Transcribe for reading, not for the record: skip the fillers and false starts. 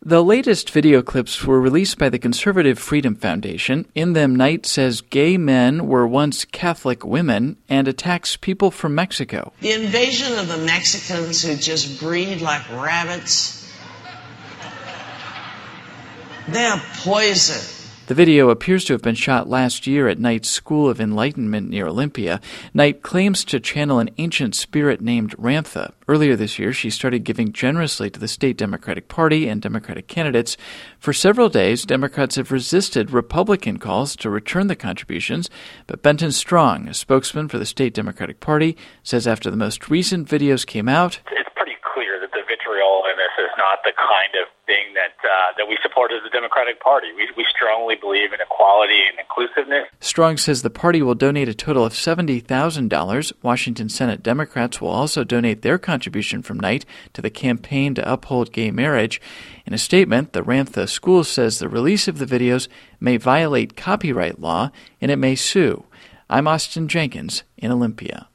The latest video clips were released by the Conservative Freedom Foundation. In them, Knight says gay men were once Catholic women and attacks people from Mexico. The invasion of the Mexicans who just breed like rabbits, they are poison. The video appears to have been shot last year at Knight's School of Enlightenment near Olympia. Knight claims to channel an ancient spirit named Ramtha. Earlier this year, she started giving generously to the state Democratic Party and Democratic candidates. For several days, Democrats have resisted Republican calls to return the contributions, but Benton Strong, a spokesman for the state Democratic Party, says after the most recent videos came out, it's pretty clear that the vitriol in this is not the kind of thing that we support as a Democratic Party. We strongly believe in equality and inclusiveness. Strong says the party will donate a total of $70,000. Washington Senate Democrats will also donate their contribution from Knight to the campaign to uphold gay marriage. In a statement, the Ramtha School says the release of the videos may violate copyright law and it may sue. I'm Austin Jenkins in Olympia.